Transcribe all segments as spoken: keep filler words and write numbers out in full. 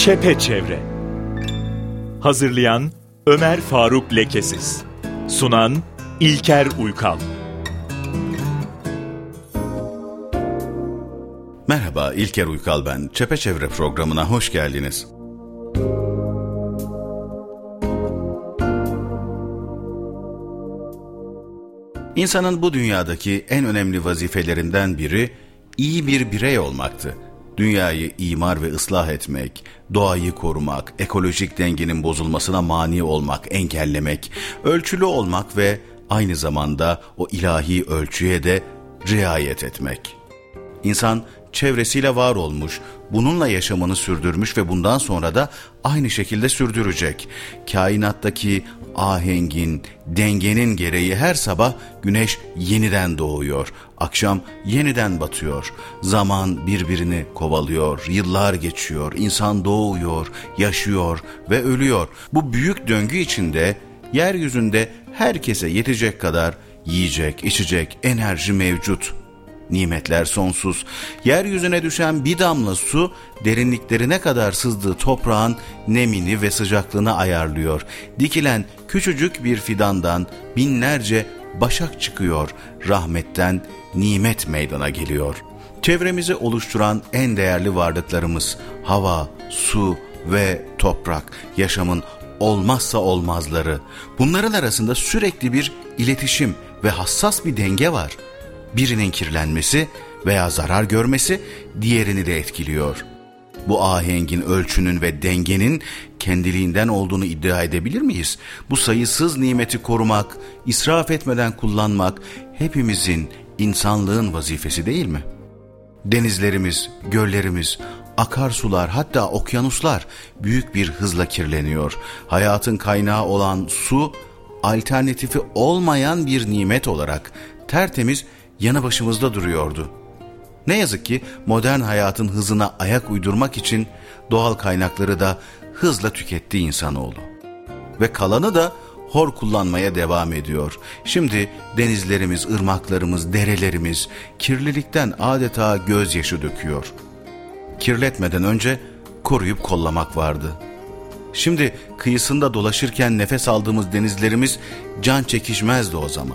Çepeçevre. Hazırlayan Ömer Faruk Lekesiz. Sunan İlker Uykal. Merhaba, İlker Uykal ben. Çepeçevre programına hoş geldiniz. İnsanın bu dünyadaki en önemli vazifelerinden biri iyi bir birey olmaktı. Dünyayı imar ve ıslah etmek, doğayı korumak, ekolojik dengenin bozulmasına mani olmak, engellemek, ölçülü olmak ve aynı zamanda o ilahi ölçüye de riayet etmek. İnsan çevresiyle var olmuş, bununla yaşamını sürdürmüş ve bundan sonra da aynı şekilde sürdürecek. Kainattaki ahengin, dengenin gereği her sabah güneş yeniden doğuyor, akşam yeniden batıyor. Zaman birbirini kovalıyor, yıllar geçiyor, insan doğuyor, yaşıyor ve ölüyor. Bu büyük döngü içinde yeryüzünde herkese yetecek kadar yiyecek, içecek, enerji mevcut. Nimetler sonsuz. Yeryüzüne düşen bir damla su derinliklerine kadar sızdığı toprağın nemini ve sıcaklığını ayarlıyor. Dikilen küçücük bir fidandan binlerce başak çıkıyor. Rahmetten nimet meydana geliyor. Çevremizi oluşturan en değerli varlıklarımız hava, su ve toprak, yaşamın olmazsa olmazları. Bunların arasında sürekli bir iletişim ve hassas bir denge var. Birinin kirlenmesi veya zarar görmesi diğerini de etkiliyor. Bu ahengin, ölçünün ve dengenin kendiliğinden olduğunu iddia edebilir miyiz? Bu sayısız nimeti korumak, israf etmeden kullanmak hepimizin, insanlığın vazifesi değil mi? Denizlerimiz, göllerimiz, akarsular, hatta okyanuslar büyük bir hızla kirleniyor. Hayatın kaynağı olan su, alternatifi olmayan bir nimet olarak tertemiz yanı başımızda duruyordu. Ne yazık ki modern hayatın hızına ayak uydurmak için doğal kaynakları da hızla tüketti insanoğlu. Ve kalanı da hor kullanmaya devam ediyor. Şimdi denizlerimiz, ırmaklarımız, derelerimiz kirlilikten adeta gözyaşı döküyor. Kirletmeden önce koruyup kollamak vardı. Şimdi kıyısında dolaşırken nefes aldığımız denizlerimiz can çekişmezdi o zaman.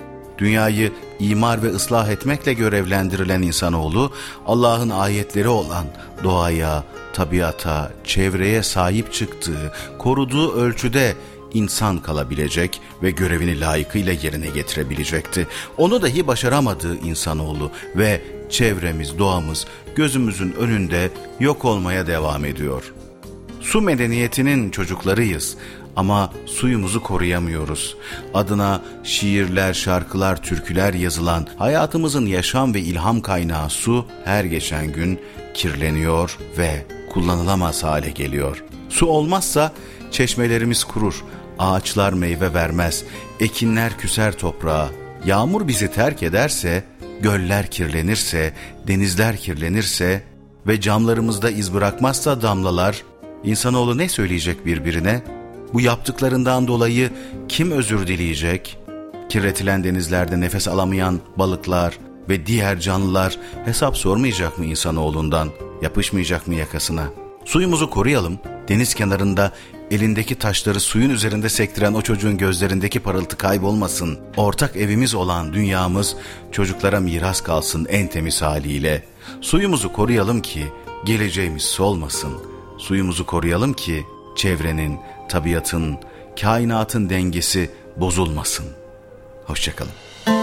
Dünyayı imar ve ıslah etmekle görevlendirilen insanoğlu, Allah'ın ayetleri olan doğaya, tabiata, çevreye sahip çıktığı, koruduğu ölçüde insan kalabilecek ve görevini layıkıyla yerine getirebilecekti. Onu dahi başaramadığı insanoğlu ve çevremiz, doğamız gözümüzün önünde yok olmaya devam ediyor. Su medeniyetinin çocuklarıyız. Ama suyumuzu koruyamıyoruz. Adına şiirler, şarkılar, türküler yazılan hayatımızın yaşam ve ilham kaynağı su her geçen gün kirleniyor ve kullanılamaz hale geliyor. Su olmazsa çeşmelerimiz kurur, ağaçlar meyve vermez, ekinler küser toprağa. Yağmur bizi terk ederse, göller kirlenirse, denizler kirlenirse ve camlarımızda iz bırakmazsa damlalar, insanoğlu ne söyleyecek birbirine? Bu yaptıklarından dolayı kim özür dileyecek? Kirletilen denizlerde nefes alamayan balıklar ve diğer canlılar hesap sormayacak mı insanoğlundan? Yapışmayacak mı yakasına? Suyumuzu koruyalım. Deniz kenarında elindeki taşları suyun üzerinde sektiren o çocuğun gözlerindeki parıltı kaybolmasın. Ortak evimiz olan dünyamız çocuklara miras kalsın en temiz haliyle. Suyumuzu koruyalım ki geleceğimiz solmasın. Suyumuzu koruyalım ki çevrenin, tabiatın, kainatın dengesi bozulmasın. Hoşçakalın.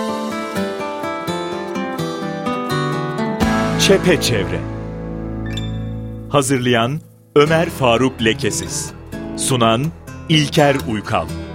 Çepeçevre. Hazırlayan Ömer Faruk Lekesiz. Sunan İlker Uykal.